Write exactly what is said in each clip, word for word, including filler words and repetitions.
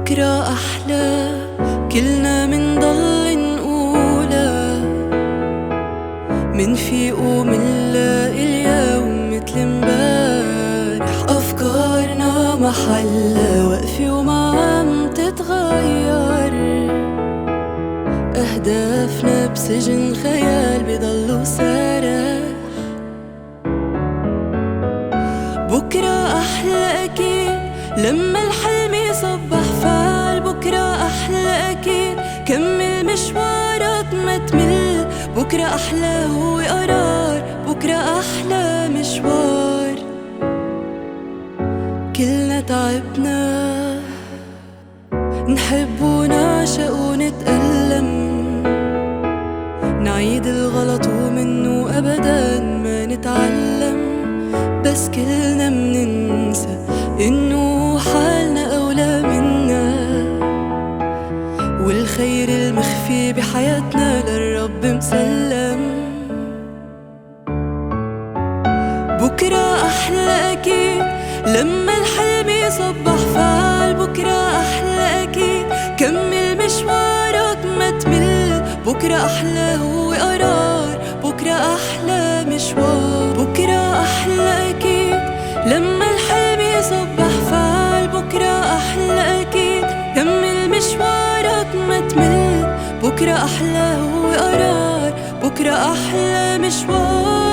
بكرة أحلى، كلنا منضل نقولها، منفيق ومنلاقي اليوم متل امبارح. أفكارنا محلها واقفة وما عم تتغير، أهدافنا بسجن خيال بضلوا سارح. بكرة أحلى أكيد لما الحلم يصبح فعل، بكرة أحلى أكيد كمل مشوارك ما تمل، بكرة أحلى هو قرار، بكرة أحلى مشوار. كلنا تعبنا نحب ونعشق ونتألم، نعيد الغلط ومنه أبداً ما نتعلم، بس كلنا مننسى إنه حالنا أولى منا، والخير المخفي بحياتنا للرب مسلم. بكرة أحلى أكيد لما الحلم يصبح فعل، بكرة أحلى أكيد كمل مشوارك ما تمل، بكرة أحلى هو قرار، بكرة أحلى مشوار. بكرة أحلى أكيد لما الحلم يصبح فعل، بكرة أحلى أكيد كمل مشوارك ما تمل، بكرة أحلى هو قرار، بكرة أحلى مشوار.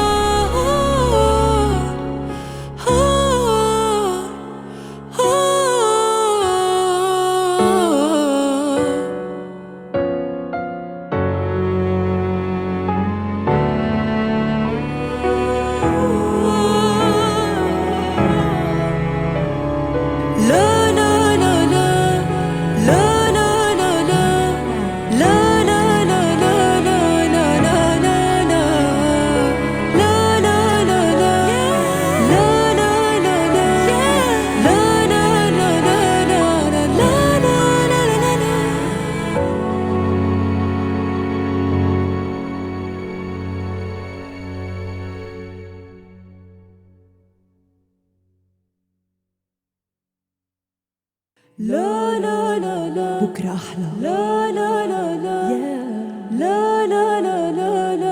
لا لا لا لا بكرة أحلى. لا لا لا لا yeah. لا لا لا لا